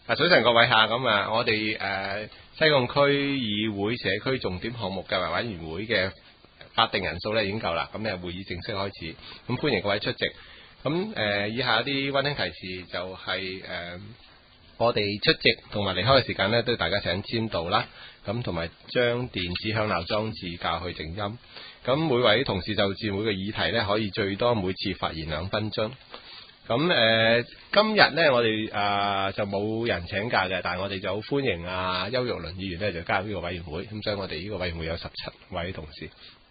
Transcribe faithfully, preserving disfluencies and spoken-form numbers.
啊，早晨各位下咁啊，我哋誒、呃、西貢區議會社區重點項目計劃委員會嘅法定人數咧已經夠啦，咁咧會議正式開始，咁歡迎各位出席。咁誒、呃、以下一啲溫馨提示就係、是、誒、呃、我哋出席同埋離開嘅時間咧，都大家請簽到啦，咁同埋將電子響鬧裝置校去靜音。咁每位同事就住每個議題咧，可以最多每次發言兩分鐘。咁誒、呃，今日咧我哋啊、呃、就冇人請假嘅，但係我哋就好歡迎啊邱玉麟議員咧就加入呢個委員會，咁所以我哋呢個委員會有十七位同事。